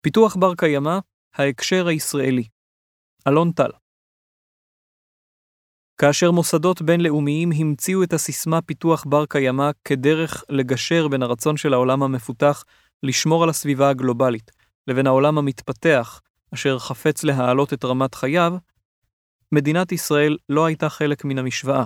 פיתוח בר קיימא, ההקשר הישראלי. אלון טל. כאשר מוסדות בינלאומיים המציאו את הסיסמה פיתוח בר קיימא כדרך לגשר בין הרצון של העולם המפותח לשמור על הסביבה הגלובלית, לבין העולם המתפתח, אשר חפץ להעלות את רמת חייו, מדינת ישראל לא הייתה חלק מן המשוואה.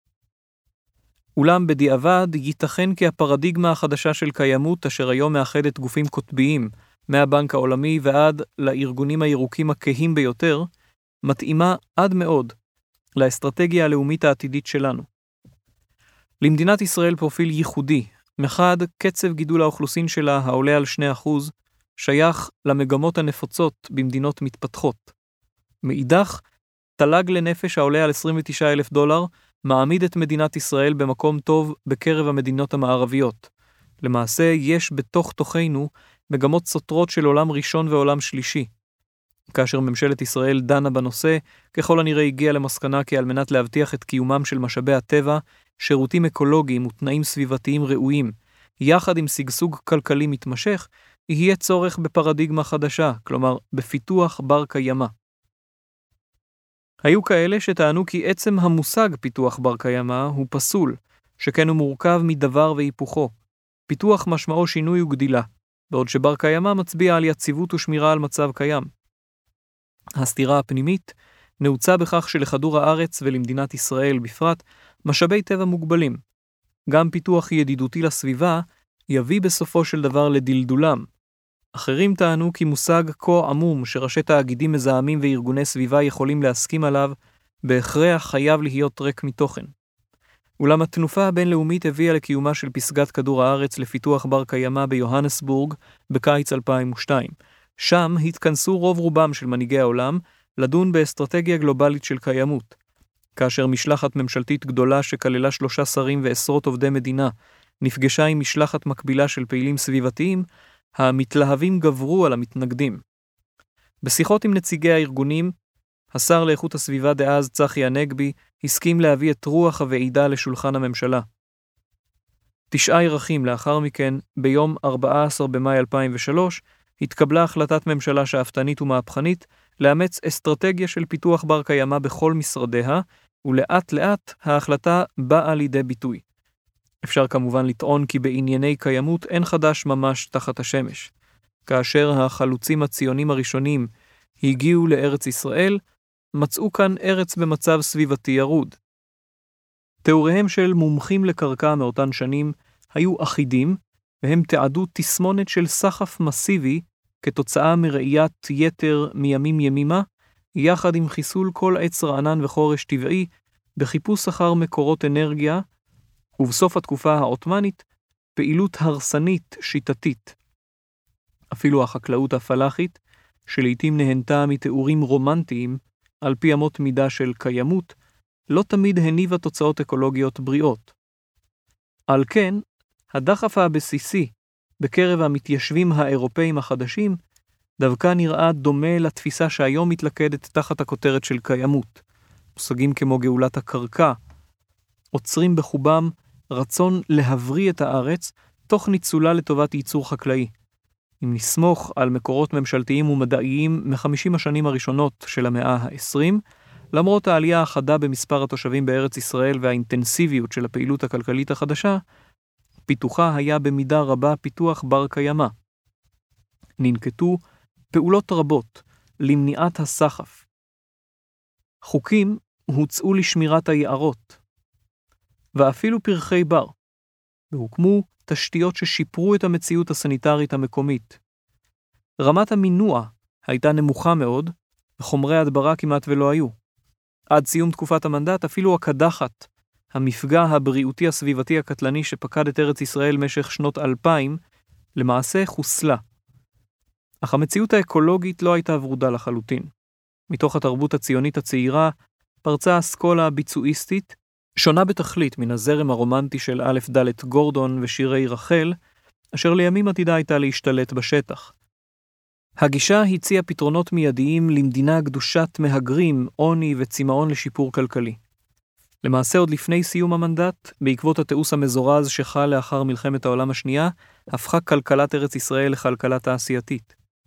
אולם בדיעבד ייתכן כי הפרדיגמה החדשה של קיימות, אשר היום מאחדת גופים קוטביים, מהבנק העולמי ועד לארגונים הירוקים הכהים ביותר, מתאימה עד מאוד לאסטרטגיה הלאומית העתידית שלנו. למדינת ישראל פרופיל ייחודי, מחד קצב גידול האוכלוסין שלה העולה על 2%, שייך למגמות הנפוצות במדינות מתפתחות. מאידך, תל"ג לנפש העולה על $29,000 מעמיד את מדינת ישראל במקום טוב בקרב המדינות המערביות. למעשה יש בתוך תוכנו מגמות סותרות של עולם ראשון ועולם שלישי. כאשר ממשלת ישראל דנה בנושא, ככל הנראה הגיעה למסקנה כי על מנת להבטיח את קיומם של משאבי הטבע, שירותים אקולוגיים ותנאים סביבתיים ראויים, יחד עם שגשוג כלכלי מתמשך, יהיה צורך בפרדיגמה חדשה, כלומר בפיתוח בר קיימא. היו כאלה שטענו כי עצם המושג פיתוח בר קיימא הוא פסול, שכן הוא מורכב מדבר והיפוכו. פיתוח משמעו שינוי וגדילה, בעוד שבר קיימא מצביע על יציבות ושמירה על מצב קיים. הסתירה הפנימית נעוצה בכך שלכדור הארץ ולמדינת ישראל בפרט משאבי טבע מוגבלים. גם פיתוח ידידותי לסביבה יביא בסופו של דבר לדלדולם. אחרים טענו כי מושג כה עמום שראשי תאגידים מזהמים וארגוני סביבה יכולים להסכים עליו, בהכרח חייב להיות ריק מתוכן. אולם התנופה הבינלאומית הביאה לקיומה של פסגת כדור הארץ לפיתוח בר קיימא ביוהנסבורג בקיץ 2002. שם התכנסו רוב רובם של מנהיגי העולם לדון באסטרטגיה גלובלית של קיימות. כאשר משלחת ממשלתית גדולה שכללה 3 שרים ועשרות עובדי מדינה נפגשה עם משלחת מקבילה של פעילים סביבתיים, המתלהבים גברו על המתנגדים. בשיחות עם נציגי הארגונים, השר לאיכות הסביבה דאז צחי הנגבי הסכים להביא את רוח הוועידה לשולחן הממשלה. 9 ירחים לאחר מכן, ביום 14 במאי 2003, התקבלה החלטת ממשלה שאפתנית ומהפכנית לאמץ אסטרטגיה של פיתוח בר קיימא בכל משרדיה, ולאט לאט ההחלטה באה לידי ביטוי. אפשר כמובן לטעון כי בענייני קיימות אין חדש ממש תחת השמש. כאשר החלוצים הציונים הראשונים הגיעו לארץ ישראל, מצאו כאן ארץ במצב סביבתי ירוד. תיאוריהם של מומחים לקרקע מאותן שנים היו אחידים, והם תיעדו תסמונת של סחף מסיבי כתוצאה מראיית יתר מימים ימימה, יחד עם חיסול כל עץ רענן וחורש טבעי, בחיפוש אחר מקורות אנרגיה, ובסוף התקופה העות'מאנית, פעילות הרסנית שיטתית. אפילו החקלאות הפלאחית, שלעיתים נהנתה מתיאורים רומנטיים, על פי אמות מידה של קיימות, לא תמיד הניבה תוצאות אקולוגיות בריאות. על כן, הדחף הבסיסי בקרב המתיישבים האירופאים החדשים, דווקא נראה דומה לתפיסה שהיום מתלכדת תחת הכותרת של קיימות. מושגים כמו גאולת הקרקע, עוצרים בחובם רצון להבריא את הארץ, תוך ניצולה לטובת ייצור חקלאי. אם נסמוך על מקורות ממשלתיים ומדעיים מ-50 השנים הראשונות של המאה ה-20, למרות העלייה החדה במספר התושבים בארץ ישראל והאינטנסיביות של הפעילות הכלכלית החדשה, פיתוחה היה במידה רבה פיתוח בר קיימא. ננקטו פעולות רבות למניעת הסחף. חוקים הוצאו לשמירת היערות, ואפילו פרחי בר, והוקמו תשתיות ששיפרו את המציאות הסניטרית המקומית. רמת המינוע הייתה נמוכה מאוד, וחומרי הדברה כמעט ולא היו. עד סיום תקופת המנדט, אפילו הקדחת, המפגע הבריאותי הסביבתי הקטלני שפקד את ארץ ישראל משך שנות 2000, למעשה חוסלה. אך המציאות האקולוגית לא הייתה ורודה לחלוטין. מתוך התרבות הציונית הצעירה, פרצה אסכולה הביצועיסטית, שונה בתכלית מן הזרם הרומנטי של א' ד' גורדון ושירי רחל, אשר לימים עתידה הייתה להשתלט בשטח. הגישה הציעה פתרונות מיידיים למדינה קדושת מהגרים, עוני וצמאון לשיפור כלכלי. למעשה עוד לפני סיום המנדט, בעקבות התיעוש המזורז שחל לאחר מלחמת העולם השנייה, הפכה כלכלת ארץ ישראל לכלכלה תעשייתית.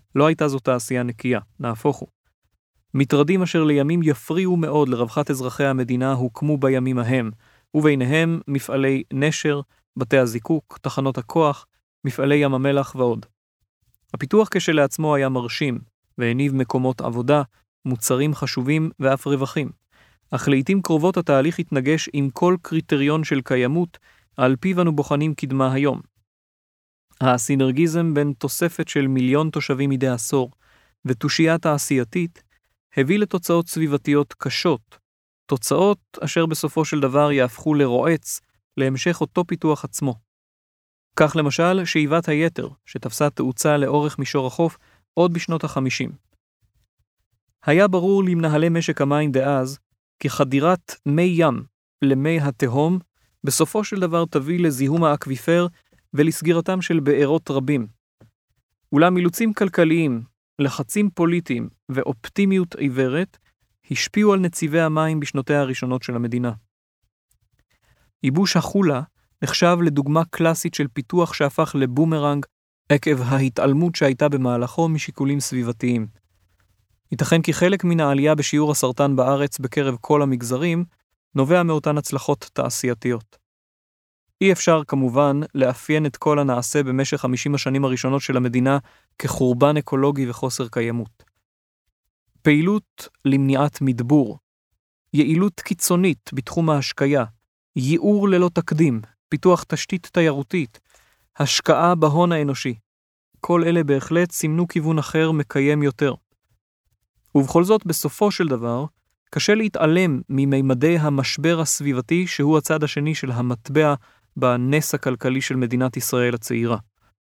לא הייתה זו תעשייה נקייה, נהפוך הוא. מטרדים אשר לימים יפריעו מאוד לרווחת אזרחי המדינה הוקמו בימים ההם, וביניהם מפעלי נשר, בתי הזיקוק, תחנות הכוח, מפעלי ים המלח ועוד. הפיתוח כשלעצמו היה מרשים, והניב מקומות עבודה, מוצרים חשובים ואף רווחים. אך לעתים קרובות התהליך התנגש עם כל קריטריון של קיימות, על פיו אנו בוחנים קדמה היום. הסינרגיזם בין תוספת של 1,000,000 תושבים מדי עשור, ותושייה תעשייתית, הביא לתוצאות סביבתיות קשות, תוצאות אשר בסופו של דבר יהפכו לרועץ להמשך אותו פיתוח עצמו. כך למשל שאיבת היתר, שתפסה תאוצה לאורך מישור החוף עוד בשנות ה-50. היה ברור למנהלי משק המים דאז, כי חדירת מי ים למי התהום, בסופו של דבר תביא לזיהום האקוויפר ולסגירתם של בארות רבים. אולם אילוצים כלכליים, לחצים פוליטיים ואופטימיות עיוורת, השפיעו על נציבי המים בשנותיה הראשונות של המדינה. ייבוש החולה נחשב לדוגמה קלאסית של פיתוח שהפך לבומרנג עקב ההתעלמות שהייתה במהלכו משיקולים סביבתיים. ייתכן כי חלק מן העלייה בשיעור הסרטן בארץ בקרב כל המגזרים נובע מאותן הצלחות תעשייתיות. אי אפשר כמובן לאפיין את כל הנעשה במשך 50 השנים הראשונות של המדינה כחורבן אקולוגי וחוסר קיימות. פעילות למניעת מדבור, יעילות קיצונית בתחום ההשקיה, ייעור ללא תקדים, פיתוח תשתית תיירותית, השקעה בהון האנושי. כל אלה בהחלט סימנו כיוון אחר מקיים יותר. ובכל זאת, בסופו של דבר, קשה להתעלם מממדי המשבר הסביבתי שהוא הצד השני של המטבע בנס הכלכלי של מדינת ישראל הצעירה.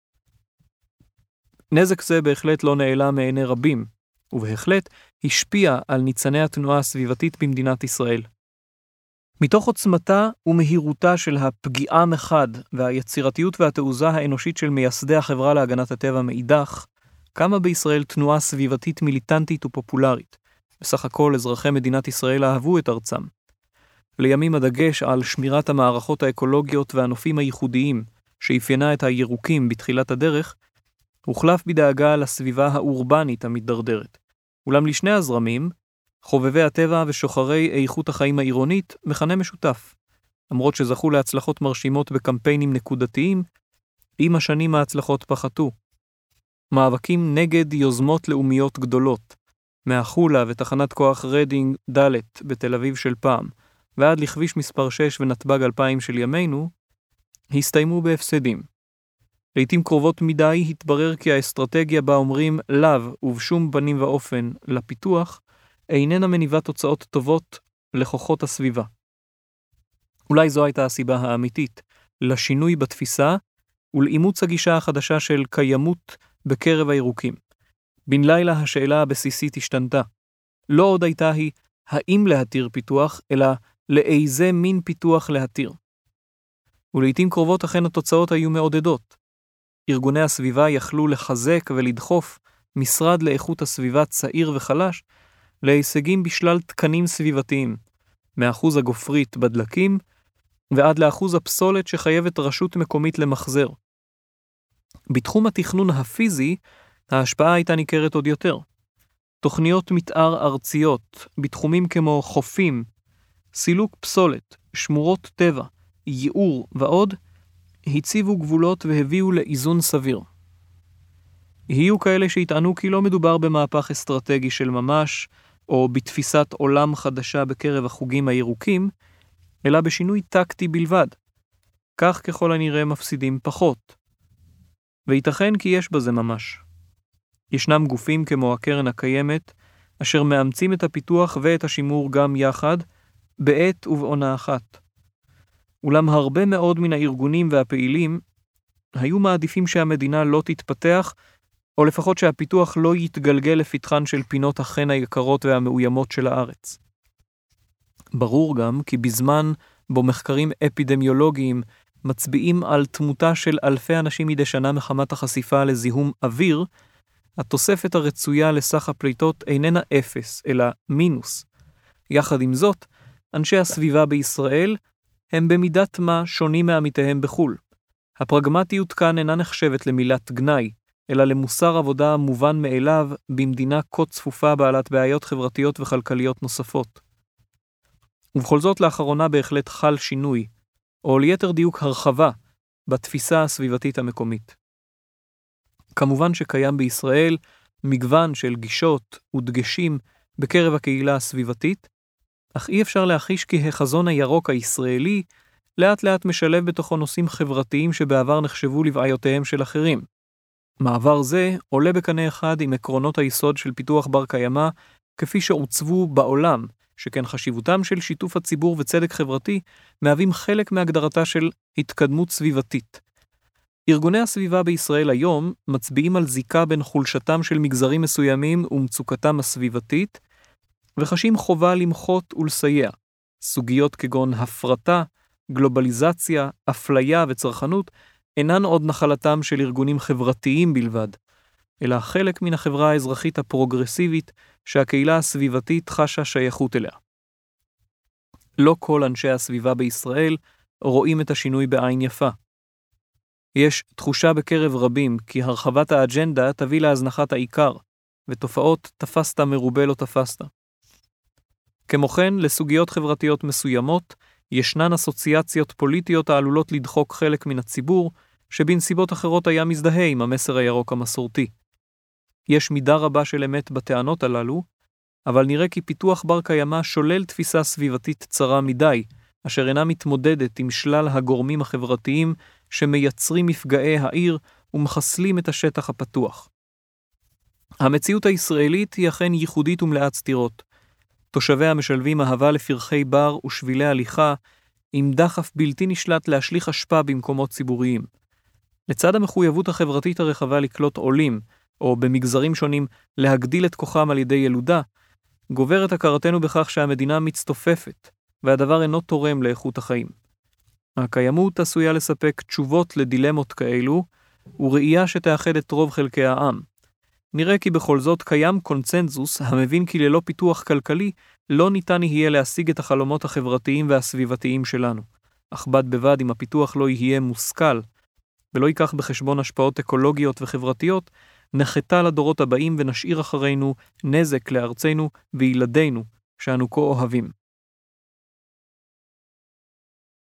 נזק זה בהחלט לא נעלם מעיני רבים, ובהחלט השפיע על ניצני התנועה הסביבתית במדינת ישראל. מתוך עוצמתה ומהירותה של הפגיעה מחד והיצירתיות והתעוזה האנושית של מייסדי החברה להגנת הטבע מאידך, קמה בישראל תנועה סביבתית מיליטנטית ופופולרית. בסך הכל אזרחי מדינת ישראל אהבו את ארצם. לימים הדגש על שמירת המערכות האקולוגיות והנופים הייחודיים שאפיינה את הירוקים בתחילת הדרך, הוחלף בדאגה לסביבה האורבנית המתדרדרת. אולם לשני הזרמים, חובבי הטבע ושוחרי איכות החיים העירונית, מכנה משותף. למרות שזכו להצלחות מרשימות בקמפיינים נקודתיים, עם השנים ההצלחות פחתו. מאבקים נגד יוזמות לאומיות גדולות, מהחולה ותחנת כוח רדינג ד' בתל אביב של פעם, ועד לכביש מספר 6 ונתב"ג 2000 של ימינו, הסתיימו בהפסדים. לעתים קרובות מדי התברר כי האסטרטגיה בה אומרים לאו ובשום פנים ואופן לפיתוח, איננה מניבה תוצאות טובות לכוחות הסביבה. אולי זו הייתה הסיבה האמיתית לשינוי בתפיסה ולאימוץ הגישה החדשה של קיימות בקרב הירוקים. בן לילה השאלה הבסיסית השתנתה. לא עוד הייתה היא האם להתיר פיתוח, אלא לאיזה מין פיתוח להתיר. ולעיתים קרובות אכן התוצאות היו מעודדות. ארגוני הסביבה יכלו לחזק ולדחוף משרד לאיכות הסביבה צעיר וחלש להישגים בשלל תקנים סביבתיים, מאחוז הגופרית בדלקים ועד לאחוז הפסולת שחייבת רשות מקומית למחזר. בתחום התכנון הפיזי, ההשפעה הייתה ניכרת עוד יותר. תוכניות מתאר ארציות, בתחומים כמו חופים, סילוק פסולת, שמורות טבע, ייעור ועוד, הציבו גבולות והביאו לאיזון סביר. יהיו כאלה שהטענו כי לא מדובר במהפך אסטרטגי של ממש, או בתפיסת עולם חדשה בקרב החוגים הירוקים, אלא בשינוי טקטי בלבד. כך ככל הנראה מפסידים פחות. וייתכן כי יש בזה ממש. ישנם גופים כמו הקרן הקיימת, אשר מאמצים את הפיתוח ואת השימור גם יחד, בעת ובעונה אחת. אולם הרבה מאוד מן הארגונים והפעילים היו מעדיפים שהמדינה לא תתפתח, או לפחות שהפיתוח לא יתגלגל לפתחן של פינות החן היקרות והמאוימות של הארץ. ברור גם כי בזמן בו מחקרים אפידמיולוגיים מצביעים על תמותה של אלפי אנשים מדי שנה מחמת החשיפה לזיהום אוויר, התוספת הרצויה לסך הפליטות איננה 0, אלא מינוס. יחד עם זאת, אנשי הסביבה בישראל הם במידת מה שונים מעמיתיהם בחול. הפרגמטיות כאן אינה נחשבת למילת גנאי, אלא למוסר עבודה מובן מאליו במדינה כה צפופה בעלת בעיות חברתיות וכלכליות נוספות. ובכל זאת לאחרונה בהחלט חל שינוי, או ליתר דיוק הרחבה, בתפיסה הסביבתית המקומית. כמובן שקיים בישראל מגוון של גישות ודגשים בקרב הקהילה הסביבתית, אך אי אפשר להחיש כי החזון הירוק הישראלי לאט לאט משלב בתוכו נושאים חברתיים שבעבר נחשבו לבעיותיהם של אחרים. מעבר זה עולה בקנה אחד עם עקרונות היסוד של פיתוח בר קיימא כפי שעוצבו בעולם, שכן חשיבותם של שיתוף הציבור וצדק חברתי מהווים חלק מהגדרתה של התקדמות סביבתית. ארגוני הסביבה בישראל היום מצביעים על זיקה בין חולשתם של מגזרים מסוימים ומצוקתם הסביבתית, וחשים חובה למחות ולסייע. סוגיות כגון הפרטה, גלובליזציה, אפליה וצרכנות אינן עוד נחלתם של ארגונים חברתיים בלבד, אלא חלק מן החברה האזרחית הפרוגרסיבית שהקהילה הסביבתית חשה שייכות אליה. לא כל אנשי הסביבה בישראל רואים את השינוי בעין יפה. יש תחושה בקרב רבים כי הרחבת האג'נדה תביא להזנחת העיקר, ותופעות תפסת מרובה לא תפסת. כמו כן, לסוגיות חברתיות מסוימות, ישנן אסוציאציות פוליטיות העלולות לדחוק חלק מן הציבור, שבנסיבות אחרות היה מזדהה עם המסר הירוק המסורתי. יש מידה רבה של אמת בטענות הללו, אבל נראה כי פיתוח בר קיימא שולל תפיסה סביבתית צרה מדי, אשר אינה מתמודדת עם שלל הגורמים החברתיים שמייצרים מפגעי העיר ומחסלים את השטח הפתוח. המציאות הישראלית היא אכן ייחודית ומלאת סתירות. תושביה משלבים אהבה לפרחי בר ושבילי הליכה, עם דחף בלתי נשלט להשליך אשפה במקומות ציבוריים. לצד המחויבות החברתית הרחבה לקלוט עולים, או במגזרים שונים להגדיל את כוחם על ידי ילודה, גוברת הכרתנו בכך שהמדינה מצטופפת, והדבר אינו תורם לאיכות החיים. הקיימות עשויה לספק תשובות לדילמות כאלו, וראייה שתאחד את רוב חלקי העם. נראה כי בכל זאת קיים קונצנזוס המבין כי ללא פיתוח כלכלי לא ניתן יהיה להשיג את החלומות החברתיים והסביבתיים שלנו. אך בד בבד אם הפיתוח לא יהיה מושכל, ולא ייקח בחשבון השפעות אקולוגיות וחברתיות, נחתה לדורות הבאים ונשאיר אחרינו נזק לארצנו וילדינו שאנו כה אוהבים.